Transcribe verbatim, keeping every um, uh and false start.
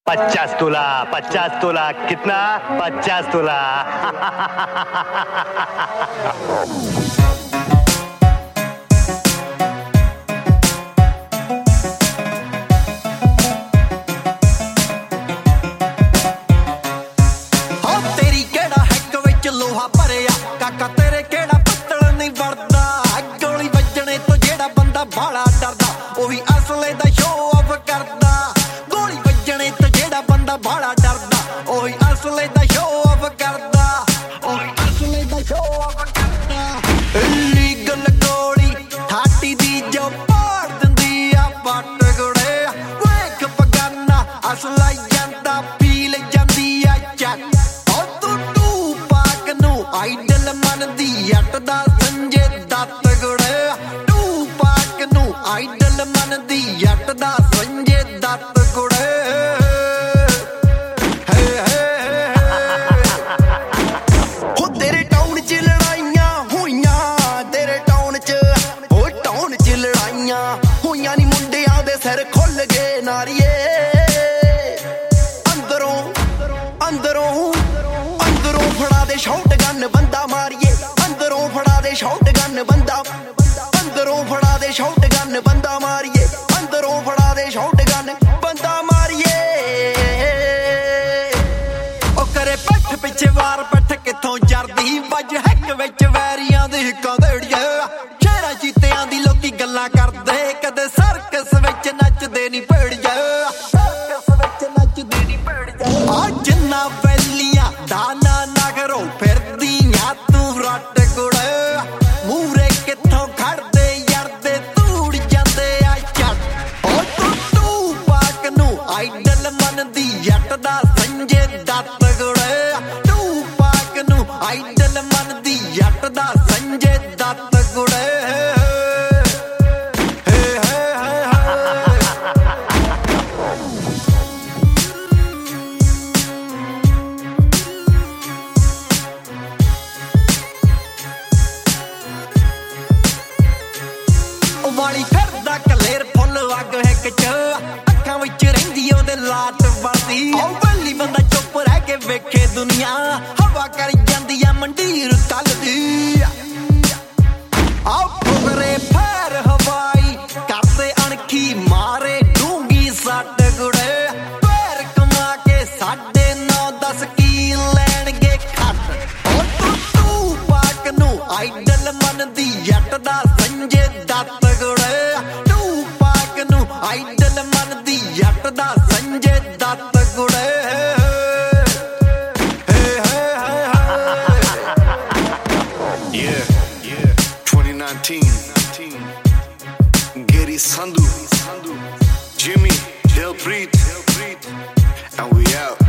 पचास तोला पचास तोला कितना पचास तोला लोहा भरिया काका तेरे केड़ा पत्तल नहीं वरदा गोली वजने तो जेड़ा बंदा बाला डरदा ओही असले दा शो ऑफ करदा गोली वजने तो जेड़ा बंदा बाला डरदा ओही असले दा शो ऑफ करदा ओही असले दा शो ऑफ करदा इलीगल गोली ठाटी दी जो पाड़ दिंदी आ पट गुड़े वेख पगाना असला ਜਾਂਦਾ ਪੀ ਲੈ ਜਾਂਦੀ ਆ ਚੱਕ ਆਈਡਲ ਮੰਨਦੀ ਜੱਟ ਦਾ ਸੰਜੇ ਦੱਤ ਗੁੜੇ ਟੂ ਪਾਕ ਨੂੰ ਆਈਡਲ ਮੰਨਦੀ ਜੱਟ ਦਾ ਸੰਜੇ ਦੱਤ ਗੁੜੇ ਹੇ ਹੇ ਹੋ ਤੇਰੇ ਟਾਊਨ ਚ ਲੜਾਈਆਂ ਹੋਈਆਂ ਤੇਰੇ ਟਾਊਨ ਚ ਹੋ ਟਾਊਨ ਚ ਲੜਾਈਆਂ ਹੋਈਆਂ ਨੀ ਮੁੰਡਿਆਂ ਦੇ ਸਿਰ ਖੁੱਲ ਗਏ ਨਾਰੀਏ ਅੰਦਰੋਂ ਅੰਦਰੋਂ ਅੰਦਰੋਂ ਫੜਾ ਦੇ ਸ਼ੌਟ ਗਨ ਬੰਦਾ ਮਾਰੀਏ ਅੰਦਰੋਂ ਫੜਾ ਦੇ ਸ਼ੌਟ ਗਨ ਬੰਦਾ ਅੰਦਰੋਂ ਫੜਾ ਦੇ ਸ਼ੌਟ ਗਨ ਬੰਦਾ ਮਾਰੀਏ ਅੰਦਰੋਂ ਫੜਾ ਦੇ ਸ਼ੌਟ ਗਨ ਬੰਦਾ ਮਾਰੀਏ ਉਹ ਕਰੇ ਪੱਠ ਪਿੱਛੇ ਵਾਰ ਪੱਠ ਕਿੱਥੋਂ ਜਰਦੀ ਵੱਜ ਹੈਕ ਵਿੱਚ ਵੈਰੀਆਂ ਦੇ ਹਿੱਕਾਂ ਦੇੜੀਏ ਸ਼ਹਿਰਾਂ ਚੀਤਿਆਂ ਦੀ ਲੋਕੀ ਗੱਲਾਂ ਕਰਦੇ ਕਦੇ ਸਰਕਸ ਵਿੱਚ ਨੱਚਦੇ ਨਹੀਂ ਭੇੜੀਏ ਸਰਕਸ ਵਿੱਚ ਨੱਚਦੇ ਨਹੀਂ ਭੇੜੀਏ ਆ ਜਿੰਨਾ ਵੈਲੀਆਂ ਦਾਨਾ ਨਗਰੋਂ ਫਿਰਦੀਆਂ ਤੂੰ ਰੱਟ ਗੁੜੇ ਮੂਰੇ ਕਿੱਥੋਂ ਖੜਦੇ ਯਾਰਦੇ ਧੂੜ ਜਾਂਦੇ ਆ ਚੱਟ ਉਹ ਤੂੰ ਤੂੰ ਪਾਕ ਨੂੰ ਆਈਡਲ ਮੰਨਦੀ ਜੱਟ ਦਾ ਸੰਜੇ ਦੱਤ ਗੁੜੇ ਤੂੰ ਪਾਕ ਨੂੰ ਆਈਡਲ ਮੰਨਦੀ ਜੱਟ ਦਾ ਸੰਜੇ ਦੱਤ ਗੁੜੇ ਵਾਲੀ ਫਿਰਦਾ ਕਲੇਰ ਫੁੱਲ ਅੱਗ ਹਿੱਕ ਚ ਅੱਖਾਂ ਵਿੱਚ ਰਹਿੰਦੀ ਉਹਦੇ ਲਾਟ ਵਰਦੀ ਉਹ ਬੱਲੀ ਬੰਦਾ ਚੁੱਪ ਰਹਿ ਕੇ ਵੇਖੇ ਦੁਨੀਆ ਹਵਾ ਕਰ ਜਾਂਦੀ ਆ ਮੰਡੀਰ ਕੱਲ ਦੀ ਆ ਫੁਗਰੇ ਫੈਰ ਹਵਾਈ ਕਰਦੇ ਅਣਖੀ ਮਾਰੇ ਡੂੰਗੀ ਸੱਟ ਗੁੜੇ ਪੈਰ ਕਮਾ ਕੇ ਸਾਢੇ ਨੌ ਦਸ ਕੀ ਲੈਣਗੇ ਖੱਟ ਉਹ ਤੂੰ ਤੂੰ ਪਾਕ ਨੂੰ ਆਈਡਲ ਮੰਨਦੀ ਜੱਟ ਦਾ ਸੰਜੇ ਦੱਤ ਟੂ ਪਾਕ ਨੂੰ ਆਈਡਲ ਮੰਨਦੀ ਜੱਟ ਦਾ Sanjay Dutt ਗੁੜੇ Yeah, yeah. twenty nineteen Gary Sandhu, Jimmy, Dilpreet, and we out.